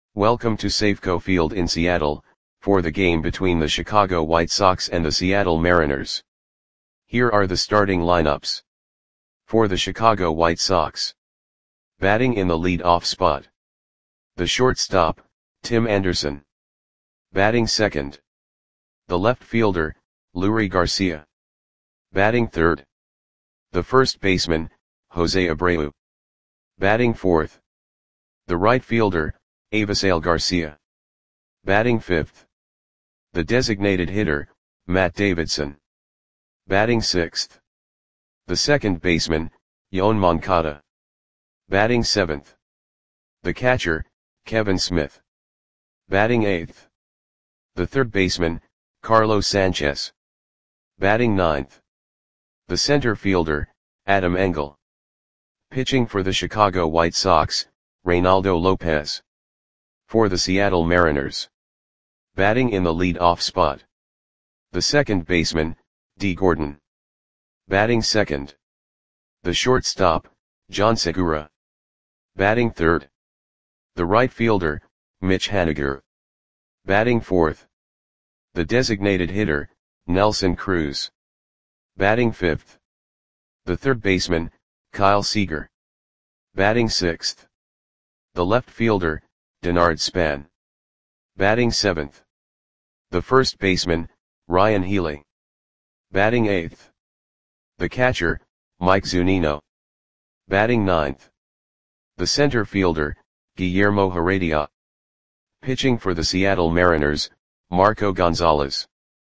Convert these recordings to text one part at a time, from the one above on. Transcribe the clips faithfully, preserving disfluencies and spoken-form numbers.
Welcome to Safeco Field in Seattle, for the game between the Chicago White Sox and the Seattle Mariners. Here are the starting lineups. For the Chicago White Sox. Batting in the lead-off spot. The shortstop, Tim Anderson. Batting second. The left fielder, Leury Garcia. Batting third. The first baseman, Jose Abreu. Batting fourth. The right fielder, Avisail Garcia. Batting fifth. The designated hitter, Matt Davidson. Batting sixth. The second baseman, Yoan Moncada. Batting seventh. The catcher, Kevin Smith. Batting eighth. The third baseman, Carlos Sanchez. Batting ninth. The center fielder, Adam Engel. Pitching for the Chicago White Sox, Reynaldo Lopez. For the Seattle Mariners. Batting in the lead-off spot. The second baseman, Dee Gordon. Batting second. The shortstop, John Segura. Batting third. The right fielder, Mitch Haniger. Batting fourth. The designated hitter, Nelson Cruz. Batting fifth. The third baseman, Kyle Seager. Batting sixth. The left fielder, Denard Span. Batting seventh. The first baseman, Ryan Healy. Batting eighth. The catcher, Mike Zunino. Batting ninth. The center fielder, Guillermo Heredia. Pitching for the Seattle Mariners, Marco Gonzalez.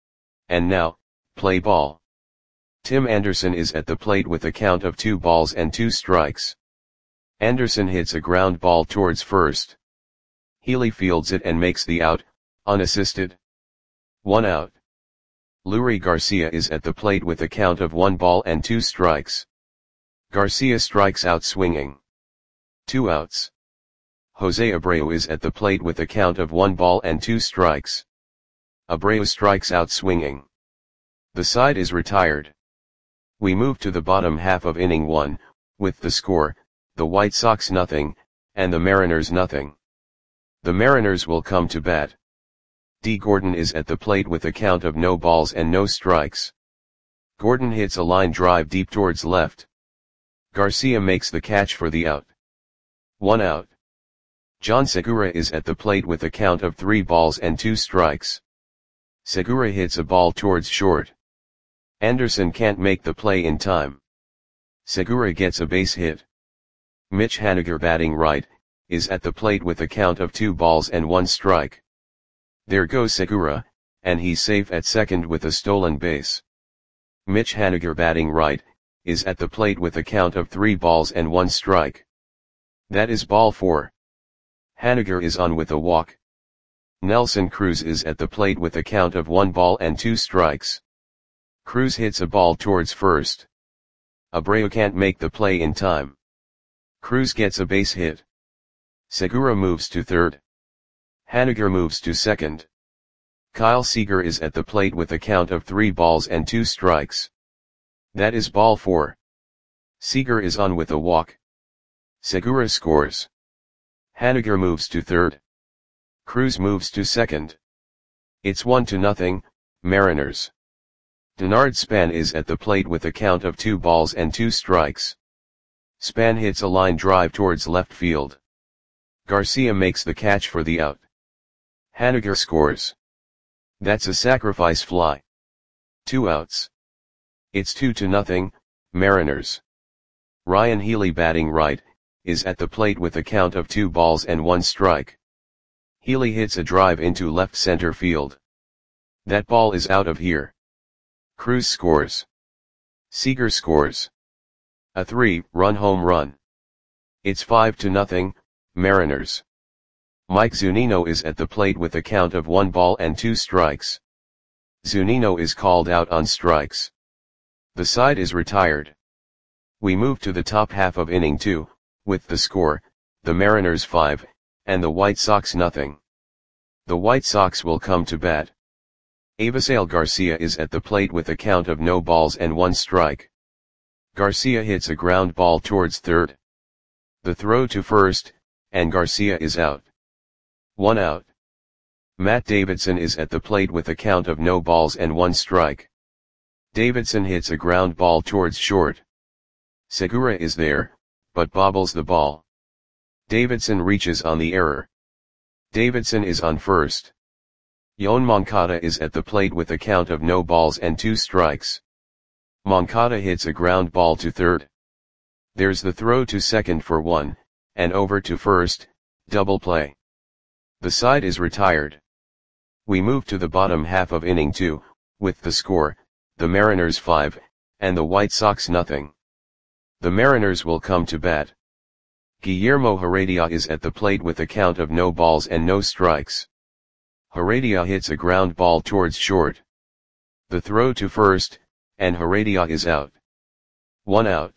And now, play ball. Tim Anderson is at the plate with a count of two balls and two strikes. Anderson hits a ground ball towards first. Healy fields it and makes the out, unassisted. One out. Leury Garcia is at the plate with a count of one ball and two strikes. Garcia strikes out swinging. Two outs. Jose Abreu is at the plate with a count of one ball and two strikes. Abreu strikes out swinging. The side is retired. We move to the bottom half of inning one, with the score, the White Sox nothing, and the Mariners nothing. The Mariners will come to bat. Dee Gordon is at the plate with a count of no balls and no strikes. Gordon hits a line drive deep towards left. Garcia makes the catch for the out. One out. John Segura is at the plate with a count of three balls and two strikes. Segura hits a ball towards short. Anderson can't make the play in time. Segura gets a base hit. Mitch Haniger, batting right, is at the plate with a count of two balls and one strike. There goes Segura, and he's safe at second with a stolen base. Mitch Haniger, batting right, is at the plate with a count of three balls and one strike. That is ball four. Haniger is on with a walk. Nelson Cruz is at the plate with a count of one ball and two strikes. Cruz hits a ball towards first. Abreu can't make the play in time. Cruz gets a base hit. Segura moves to third. Haniger moves to second. Kyle Seager is at the plate with a count of three balls and two strikes. That is ball four. Seager is on with a walk. Segura scores. Haniger moves to third. Cruz moves to second. It's one to nothing, Mariners. Denard Span is at the plate with a count of two balls and two strikes. Span hits a line drive towards left field. Garcia makes the catch for the out. Haniger scores. That's a sacrifice fly. Two outs. It's two to nothing, Mariners. Ryan Healy, batting right, is at the plate with a count of two balls and one strike. Healy hits a drive into left center field. That ball is out of here. Cruz scores. Seager scores. A three-run home run. It's five to nothing, Mariners. Mike Zunino is at the plate with a count of one ball and two strikes. Zunino is called out on strikes. The side is retired. We move to the top half of inning two, with the score, the Mariners five, and the White Sox nothing. The White Sox will come to bat. Avisail Garcia is at the plate with a count of no balls and one strike. Garcia hits a ground ball towards third. The throw to first, and Garcia is out. One out. Matt Davidson is at the plate with a count of no balls and one strike. Davidson hits a ground ball towards short. Segura is there, but bobbles the ball. Davidson reaches on the error. Davidson is on first. Yoan Moncada is at the plate with a count of no balls and two strikes. Moncada hits a ground ball to third. There's the throw to second for one, and over to first, double play. The side is retired. We move to the bottom half of inning two, with the score, the Mariners five, and the White Sox nothing. The Mariners will come to bat. Guillermo Heredia is at the plate with a count of no balls and no strikes. Heredia hits a ground ball towards short. The throw to first, and Heredia is out. One out.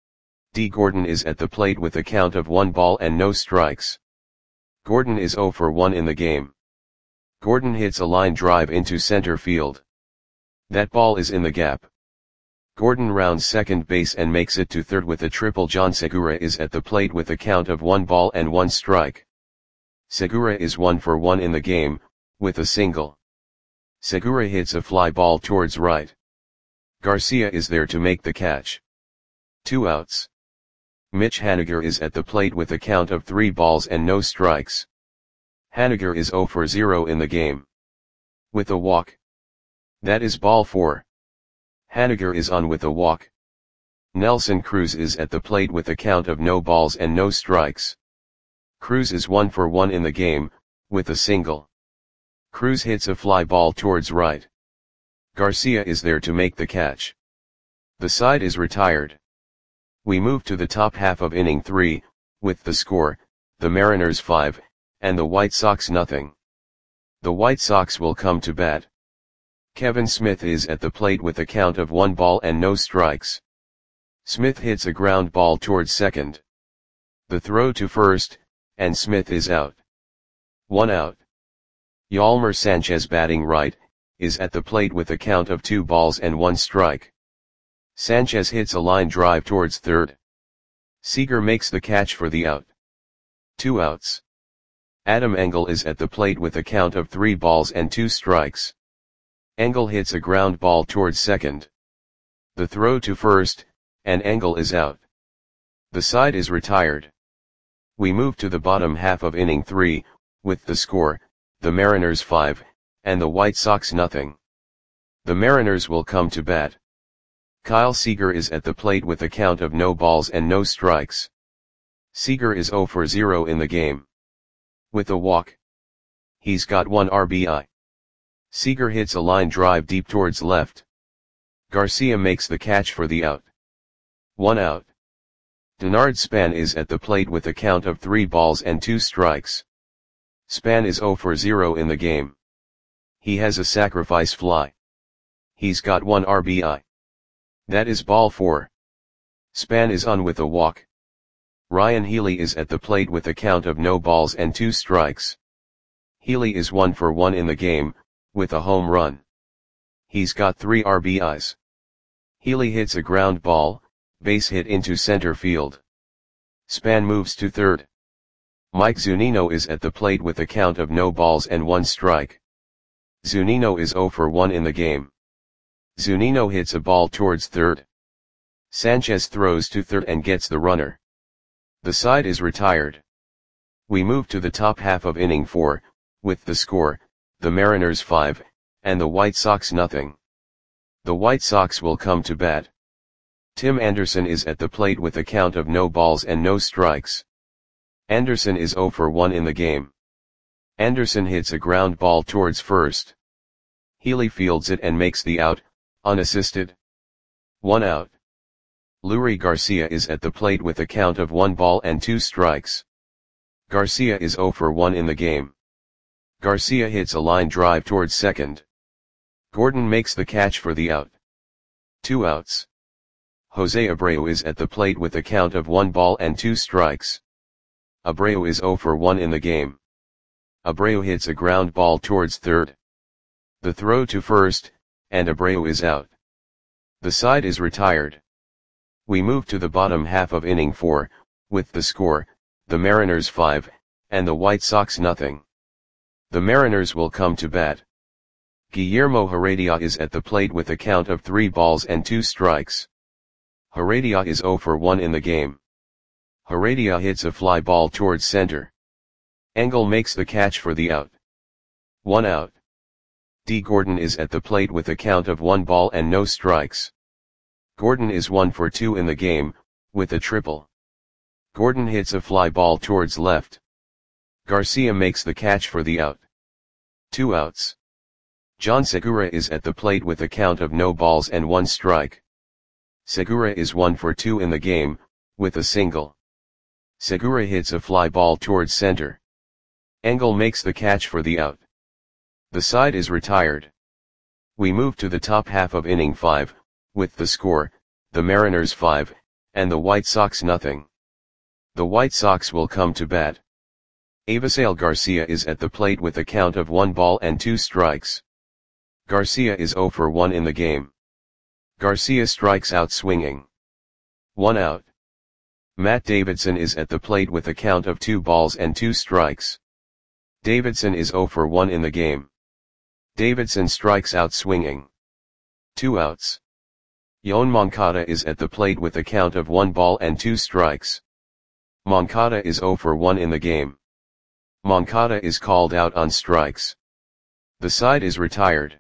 D. Gordon is at the plate with a count of one ball and no strikes. Gordon is oh for one in the game. Gordon hits a line drive into center field. That ball is in the gap. Gordon rounds second base and makes it to third with a triple. John Segura is at the plate with a count of one ball and one strike. Segura is one for one in the game, with a single. Segura hits a fly ball towards right. Garcia is there to make the catch. Two outs. Mitch Haniger is at the plate with a count of three balls and no strikes. Haniger is oh for zero in the game. With a walk. That is ball four. Haniger is on with a walk. Nelson Cruz is at the plate with a count of no balls and no strikes. Cruz is one for one in the game, with a single. Cruz hits a fly ball towards right. Garcia is there to make the catch. The side is retired. We move to the top half of inning three, with the score, the Mariners five, and the White Sox nothing. The White Sox will come to bat. Kevin Smith is at the plate with a count of one ball and no strikes. Smith hits a ground ball towards second. The throw to first, and Smith is out. One out. Yolmer Sanchez, batting right, is at the plate with a count of two balls and one strike. Sanchez hits a line drive towards third. Seager makes the catch for the out. Two outs. Adam Engel is at the plate with a count of three balls and two strikes. Engel hits a ground ball towards second. The throw to first, and Engel is out. The side is retired. We move to the bottom half of inning three, with the score, the Mariners five, and the White Sox nothing. The Mariners will come to bat. Kyle Seager is at the plate with a count of no balls and no strikes. Seager is oh for zero in the game. With a walk. He's got one R B I. Seager hits a line drive deep towards left. Garcia makes the catch for the out. One out. Denard Span is at the plate with a count of three balls and two strikes. Span is oh for zero in the game. He has a sacrifice fly. He's got one R B I. That is ball four. Span is on with a walk. Ryan Healy is at the plate with a count of no balls and two strikes. Healy is one for one in the game, with a home run. He's got three R B Is. Healy hits a ground ball, base hit into center field. Span moves to third. Mike Zunino is at the plate with a count of no balls and one strike. Zunino is oh for one in the game. Zunino hits a ball towards third. Sanchez throws to third and gets the runner. The side is retired. We move to the top half of inning four, with the score, the Mariners five, and the White Sox nothing. The White Sox will come to bat. Tim Anderson is at the plate with a count of no balls and no strikes. Anderson is oh for one in the game. Anderson hits a ground ball towards first. Healy fields it and makes the out, unassisted. One out. Leury Garcia is at the plate with a count of one ball and two strikes. Garcia is oh for one in the game. Garcia hits a line drive towards second. Gordon makes the catch for the out. Two outs. Jose Abreu is at the plate with a count of one ball and two strikes. Abreu is oh for one in the game. Abreu hits a ground ball towards third. The throw to first, and Abreu is out. The side is retired. We move to the bottom half of inning four, with the score, the Mariners five, and the White Sox nothing. The Mariners will come to bat. Guillermo Heredia is at the plate with a count of three balls and two strikes. Heredia is zero for one in the game. Heredia hits a fly ball towards center. Engel makes the catch for the out. One out. D. Gordon is at the plate with a count of one ball and no strikes. Gordon is one for two in the game, with a triple. Gordon hits a fly ball towards left. Garcia makes the catch for the out. Two outs. John Segura is at the plate with a count of no balls and one strike. Segura is one for two in the game, with a single. Segura hits a fly ball towards center. Engel makes the catch for the out. The side is retired. We move to the top half of inning five, with the score, the Mariners five, and the White Sox nothing. The White Sox will come to bat. Avisail Garcia is at the plate with a count of one ball and two strikes. Garcia is zero for one in the game. Garcia strikes out swinging. One out. Matt Davidson is at the plate with a count of two balls and two strikes. Davidson is zero for one in the game. Davidson strikes out swinging. Two outs. Yoan Moncada is at the plate with a count of one ball and two strikes. Moncada is zero for one in the game. Moncada is called out on strikes. The side is retired.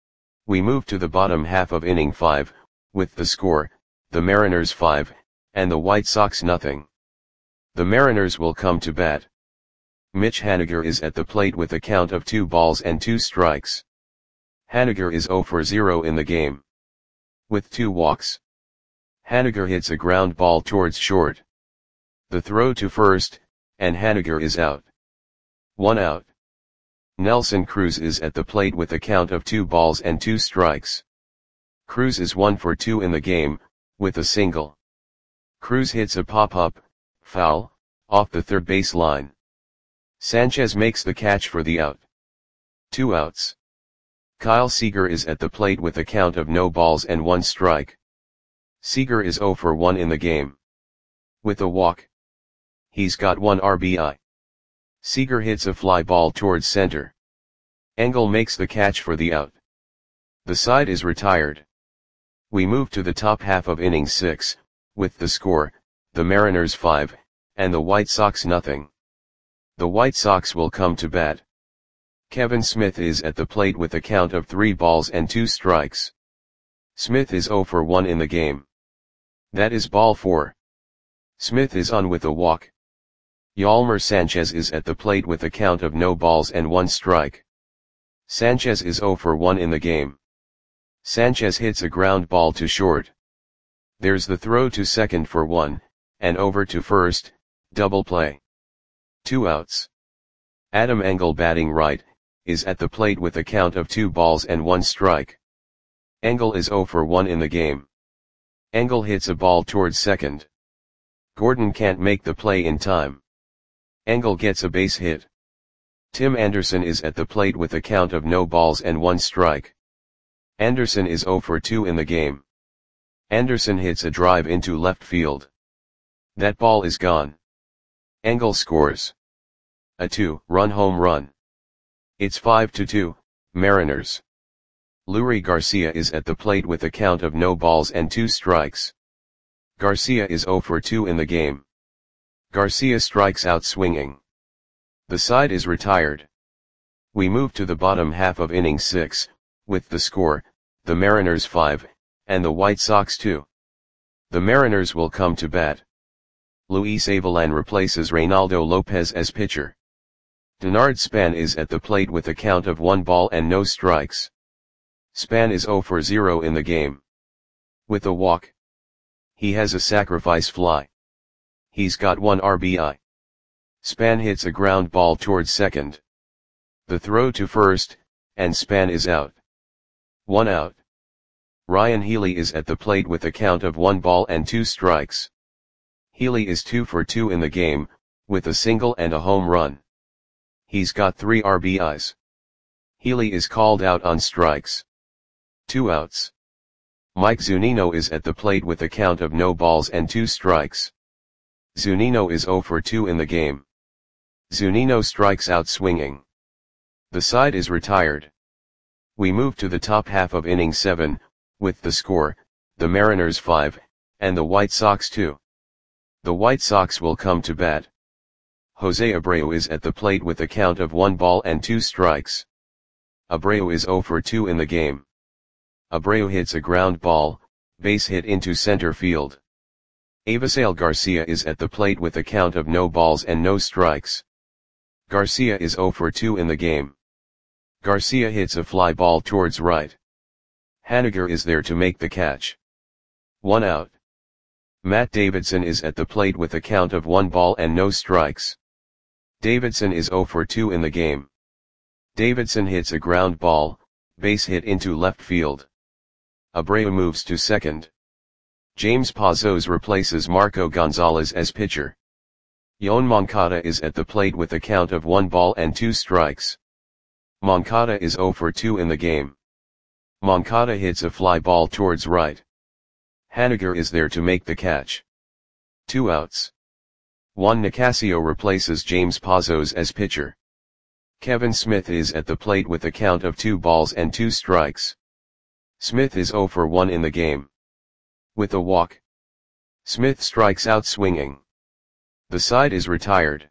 We move to the bottom half of inning five, with the score, the Mariners five, and the White Sox nothing. The Mariners will come to bat. Mitch Haniger is at the plate with a count of two balls and two strikes. Haniger is zero for zero in the game. With two walks. Haniger hits a ground ball towards short. The throw to first, and Haniger is out. One out. Nelson Cruz is at the plate with a count of two balls and two strikes. Cruz is one for two in the game, with a single. Cruz hits a pop-up, foul, off the third base line. Sanchez makes the catch for the out. Two outs. Kyle Seager is at the plate with a count of no balls and one strike. Seager is zero for one in the game. With a walk. He's got one R B I. Seager hits a fly ball towards center. Engel makes the catch for the out. The side is retired. We move to the top half of inning six, with the score, the Mariners five, and the White Sox nothing. The White Sox will come to bat. Kevin Smith is at the plate with a count of three balls and two strikes. Smith is zero for one in the game. That is ball four. Smith is on with a walk. Yolmer Sanchez is at the plate with a count of no balls and one strike. Sanchez is zero for one in the game. Sanchez hits a ground ball to short. There's the throw to second for one, and over to first, double play. Two outs. Adam Engel, batting right, is at the plate with a count of two balls and one strike. Engel is zero for one in the game. Engel hits a ball towards second. Gordon can't make the play in time. Engel gets a base hit. Tim Anderson is at the plate with a count of no balls and one strike. Anderson is zero for two in the game. Anderson hits a drive into left field. That ball is gone. Engel scores a two-run home run. It's five to two, Mariners. Leury Garcia is at the plate with a count of no balls and two strikes. Garcia is zero for two in the game. Garcia strikes out swinging. The side is retired. We move to the bottom half of inning six, with the score, the Mariners five, and the White Sox two. The Mariners will come to bat. Luis Avilan replaces Reynaldo Lopez as pitcher. Denard Span is at the plate with a count of one ball and no strikes. Span is zero for zero in the game. With a walk. He has a sacrifice fly. He's got one R B I. Span hits a ground ball towards second. The throw to first, and Span is out. One out. Ryan Healy is at the plate with a count of one ball and two strikes. Healy is two for two in the game, with a single and a home run. He's got three R B Is. Healy is called out on strikes. Two outs. Mike Zunino is at the plate with a count of no balls and two strikes. Zunino is zero for two in the game. Zunino strikes out swinging. The side is retired. We move to the top half of inning seven, with the score, the Mariners five, and the White Sox two. The White Sox will come to bat. Jose Abreu is at the plate with a count of one ball and two strikes. Abreu is zero for two in the game. Abreu hits a ground ball, base hit into center field. Avisail Garcia is at the plate with a count of no balls and no strikes. Garcia is zero for two in the game. Garcia hits a fly ball towards right. Haniger is there to make the catch. One out. Matt Davidson is at the plate with a count of one ball and no strikes. Davidson is zero for two in the game. Davidson hits a ground ball, base hit into left field. Abreu moves to second. James Pazos replaces Marco Gonzalez as pitcher. Yoan Moncada is at the plate with a count of one ball and two strikes. Moncada is zero for two in the game. Moncada hits a fly ball towards right. Haniger is there to make the catch. Two outs. Juan Nicasio replaces James Pazos as pitcher. Kevin Smith is at the plate with a count of two balls and two strikes. Smith is zero for one in the game. With a walk, Smith strikes out swinging. The side is retired.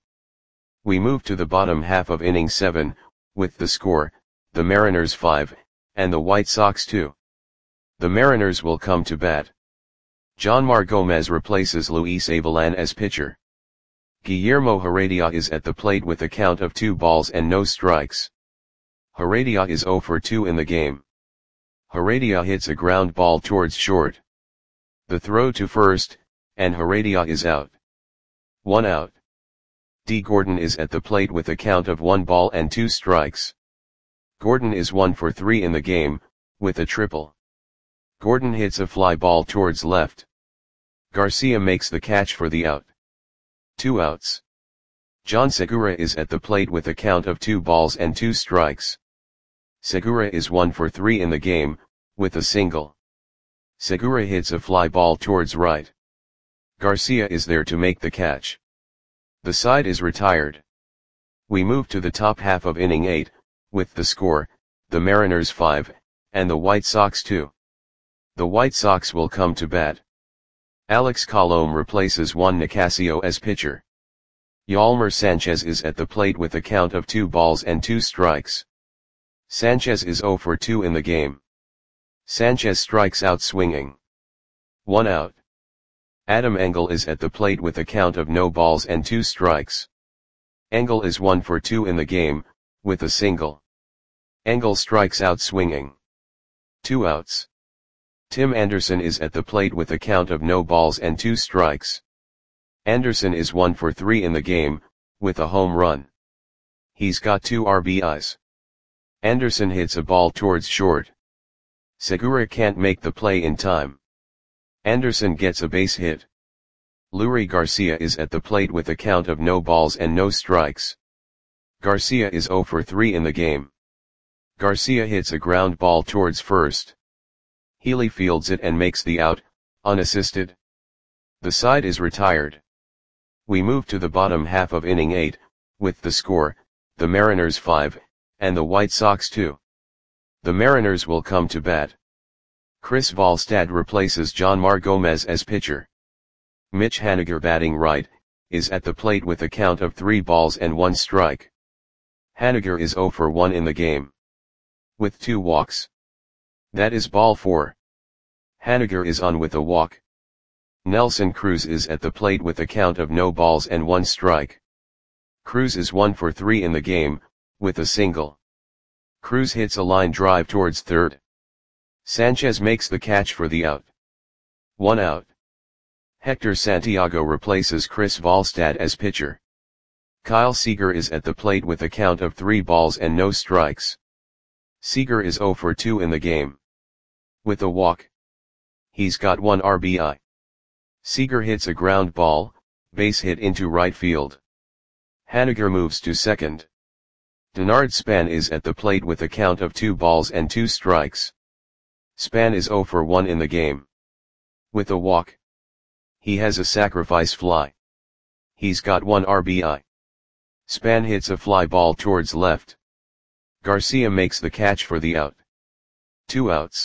We move to the bottom half of inning seven, with the score, the Mariners five, and the White Sox two. The Mariners will come to bat. Jonmar Gomez replaces Luis Avilan as pitcher. Guillermo Heredia is at the plate with a count of two balls and no strikes. Heredia is zero for two in the game. Heredia hits a ground ball towards short. The throw to first, and Heredia is out. One out. D. Gordon is at the plate with a count of one ball and two strikes. Gordon is one for three in the game, with a triple. Gordon hits a fly ball towards left. Garcia makes the catch for the out. Two outs. John Segura is at the plate with a count of two balls and two strikes. Segura is one for three in the game, with a single. Segura hits a fly ball towards right. Garcia is there to make the catch. The side is retired. We move to the top half of inning eight, with the score, the Mariners five, and the White Sox two. The White Sox will come to bat. Alex Colome replaces Juan Nicasio as pitcher. Yolmer Sanchez is at the plate with a count of two balls and two strikes. Sanchez is zero for two in the game. Sanchez strikes out swinging. One out. Adam Engel is at the plate with a count of no balls and two strikes. Engel is one for two in the game, with a single. Engel strikes out swinging. Two outs. Tim Anderson is at the plate with a count of no balls and two strikes. Anderson is one for three in the game, with a home run. He's got two R B Is. Anderson hits a ball towards short. Segura can't make the play in time. Anderson gets a base hit. Leury Garcia is at the plate with a count of no balls and no strikes. Garcia is zero for three in the game. Garcia hits a ground ball towards first. Healy fields it and makes the out, unassisted. The side is retired. We move to the bottom half of inning eight, with the score, the Mariners five, and the White Sox two. The Mariners will come to bat. Chris Volstad replaces Jonmar Gomez as pitcher. Mitch Haniger, batting right, is at the plate with a count of three balls and one strike. Haniger is zero for one in the game. With two walks. That is ball four. Haniger is on with a walk. Nelson Cruz is at the plate with a count of no balls and one strike. Cruz is one for three in the game, with a single. Cruz hits a line drive towards third. Sanchez makes the catch for the out. One out. Hector Santiago replaces Chris Volstad as pitcher. Kyle Seager is at the plate with a count of three balls and no strikes. Seager is zero for two in the game. With a walk. He's got one R B I. Seager hits a ground ball, base hit into right field. Haniger moves to second. Denard Span is at the plate with a count of two balls and two strikes. Span is zero for one in the game. With a walk. He has a sacrifice fly. He's got one R B I. Span hits a fly ball towards left. Garcia makes the catch for the out. Two outs.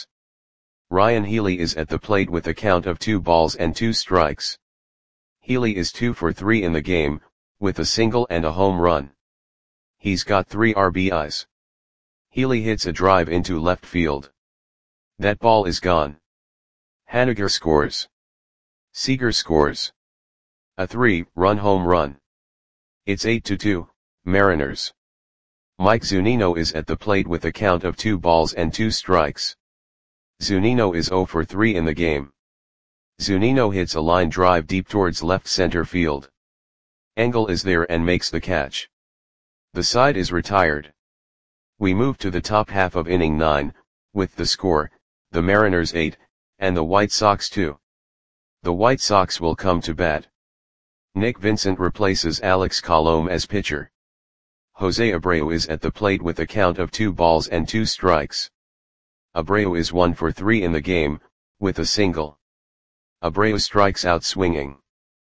Ryan Healy is at the plate with a count of two balls and two strikes. Healy is two for three in the game, with a single and a home run. He's got three R B Is. Healy hits a drive into left field. That ball is gone. Haniger scores. Seager scores. A three-run home run. It's eight to two, Mariners. Mike Zunino is at the plate with a count of two balls and two strikes. Zunino is zero for three in the game. Zunino hits a line drive deep towards left center field. Engel is there and makes the catch. The side is retired. We move to the top half of inning nine, with the score, the Mariners eight, and the White Sox two. The White Sox will come to bat. Nick Vincent replaces Alex Colomé as pitcher. Jose Abreu is at the plate with a count of two balls and two strikes. Abreu is one for three in the game, with a single. Abreu strikes out swinging.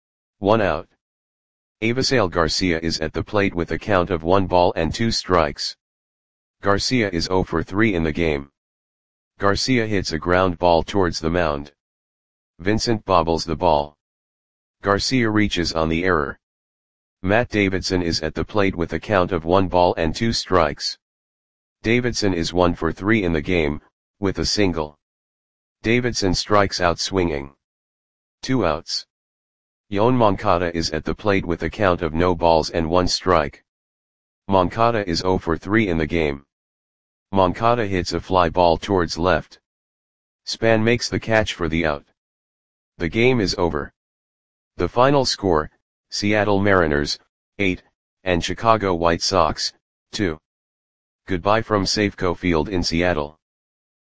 One out. Avisail Garcia is at the plate with a count of one ball and two strikes. Garcia is zero for three in the game. Garcia hits a ground ball towards the mound. Vincent bobbles the ball. Garcia reaches on the error. Matt Davidson is at the plate with a count of one ball and two strikes. Davidson is one for three in the game, with a single. Davidson strikes out swinging. Two outs. Yoan Moncada is at the plate with a count of no balls and one strike. Moncada is zero for three in the game. Moncada hits a fly ball towards left. Span makes the catch for the out. The game is over. The final score, Seattle Mariners, eight, and Chicago White Sox, two. Goodbye from Safeco Field in Seattle.